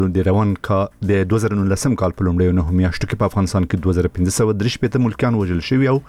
د روان د 2019 کال په لومړیو 9 میاشتو کې په افغانستان کې 2533 ملکیان وژل شوي او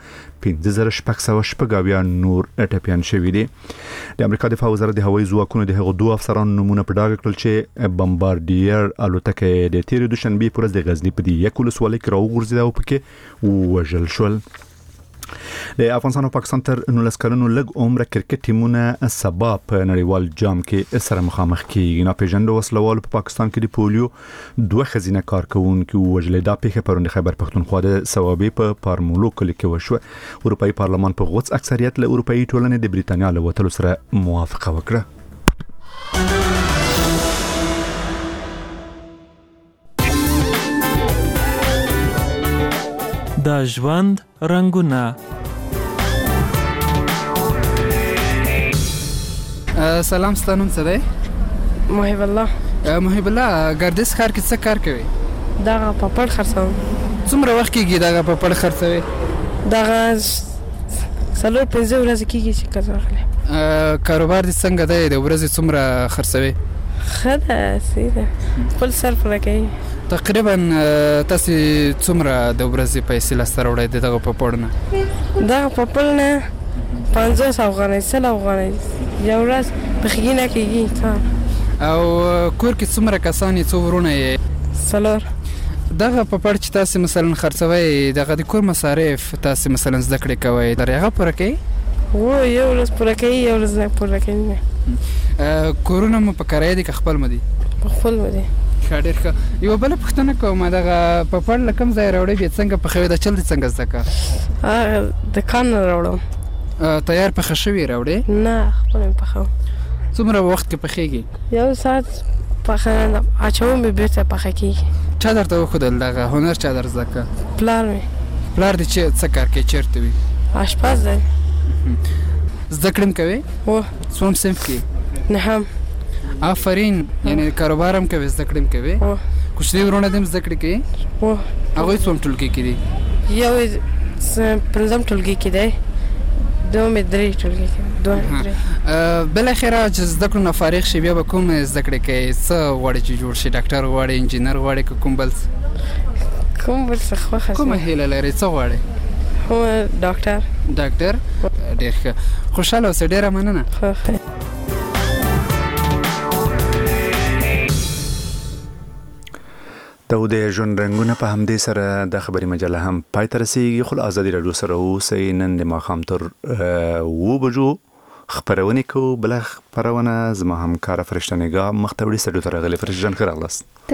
5680 نور ټپيان شوي دي. د امریکا دفاع وزارت د هوایي ځواکونو د هغو دوه افسرانو نمونه په ډاګه کړل چې بمباردیر الوتکه د تیرې دوشنبه پر ورځ د غزنی په دی یک ولسوالۍ کې راوغورځیده او پکې وژل شول. د افغانستان او پاکستان تر 19 کلونو لږ عمر کرکټ ټیمونه سبا په نړیوال جام کې سره مخامخ کیږي. ناپېژاندو وسلوالو په پاکستان کې د پولیو دوه ښځینه کارکونکو وژلې. دا پیښه پرون د خیبر پښتونخوا د ثوابې په پارمولو کلي کې وشوه. اروپאי پارلمان په غوڅ اکثریت له اروپאי ټولنې د بریتانیا له وتلو سره موافقه وکړه. د ژوند رنگونه. سلام، ستانم څه دی؟ محب الله. محب الله، ګردیز ښار کې څه کار کوي؟ دغه پاپړ خرڅوم. څومره وخت کېږي دغه پاپړ خرڅوي؟ دغه 4-5 ورځې کېږي چې کار اخلي. کاروبار دې څنګه دی؟ د ورځې څومره خرڅوي؟ ښه ده، سیده خپل صرف راکوي. تقریبا تاسو څومره د ورځې پیسې لاسته راوړئ دغه پاپړ نه؟ دغه پاپړ نه 50 افغانۍ 100 افغانۍ یو ورځ پخېږي کېږي. او کور کې څومره کسان یې، څو ورونه یې؟ 4. دغه پاپړ چې تاسو مثلا خرڅوي دغه د کور مصارف تاسو مثلا زده کړې کوئ در هغه پوره کوي؟ یو ورځ پوره کوي، یو ورځ نه پوره کوي. کورونه مو په کرایه دي که خپل مو دي؟ خپل مو دي. ښه، ډېر ښه. یوه بله پوښتنه کوم، دغه پاپړ له کوم ځایه راوړئ؟ بیا څنګه پخوئ؟ دا چل دې څنګه زده کړه؟ دکان نه راوړم. تیار پخه شوي راوړئ؟ نه، خپل مې پخوم. څومره وخت کې پخېږي؟ یو ساعت پخه اچوم، بېرته پخه کېږي. چا درته وښودل دغه هنر؟ چا در زده کړه؟ پلار مې. پلار دې څه کار کوي؟ چېرته وي؟ اشپز دی. زده کړه هم کوي؟ څوم صنف کې؟ 9. آفرین، یعنی کاروبار هم کوي، زده کړه هم کوي. کوچني ورونه دې هم زده کړه کوي؟ هغوی څوم ټولګي کې دي؟ یو 5 ټولګي کې دی، دوم 3 ټولګي کې. بالاخره چې زده کړو نه فارغ شي بیا به کوم زده کړې کوي؟ څه غواړي چې جوړ شي؟ ډاکټر غواړي، انجینر غواړي که کوم بل څه؟ کوم بل څه خوښه؟ کومه هیله لري؟ څه غواړي؟ ډاکټر. ډاکټر، ډېر ښه. خوشحاله اوسئ، ډېره مننه. د ژوند رنګونه په همدې سره د خبري مجله هم پای ته رسیږي. خو ازادي راډیو سره اوسئ. نن د ماښام تر 7 بجو خبرونه کوو. بل خبرونه زما همکاره فرشته نگاه مختوری سره تر غلې فرشته جان خیر الله.